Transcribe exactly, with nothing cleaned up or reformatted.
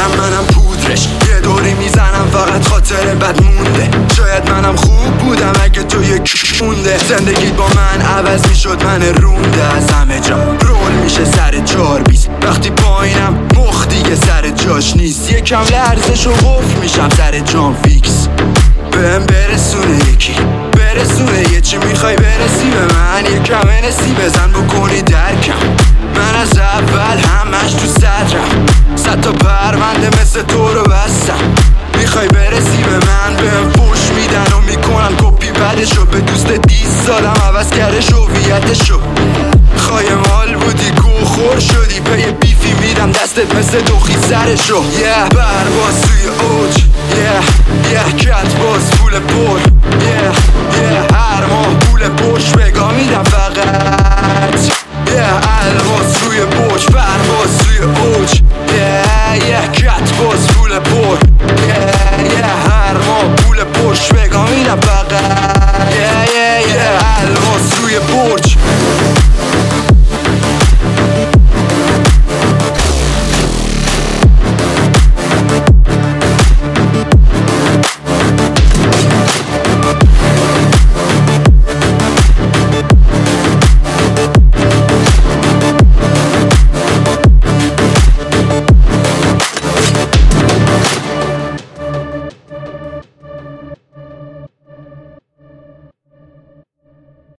میگم منم پودرش، یه دوری میزنم فقط خاطر بد مونده. شاید منم خوب بودم اگه تو یک مونده. زندگیت با من عوض میشد، من رونده از همه جا رول میشه سر چار بیست. وقتی پایینم مخ دیگه سر جاش نیست. یکم لرزش و قفل میشم سر جام فیکس. بهم برسونه یکی برسونه یه چی میخوای برسی به من. یکم انسی بزن بکنی درکم. من از اول همش تو صدرم، صد تا پرونده مثل تو رو بستم. میخوای برسی به من بهم فوش میدن و میکنن کپی بدشو. به دوست دیست سالم عوض کرده شویتشو. خایمال بودی گوخور شدی، پی بیفی میدم دستت مثل دوخی سرشو. یه yeah. برواز توی اوج یه yeah. یه yeah. کت باز پول پر یه yeah. یه yeah. هر ماه پول پشت بگاه میدم فقط یه yeah. الواز روی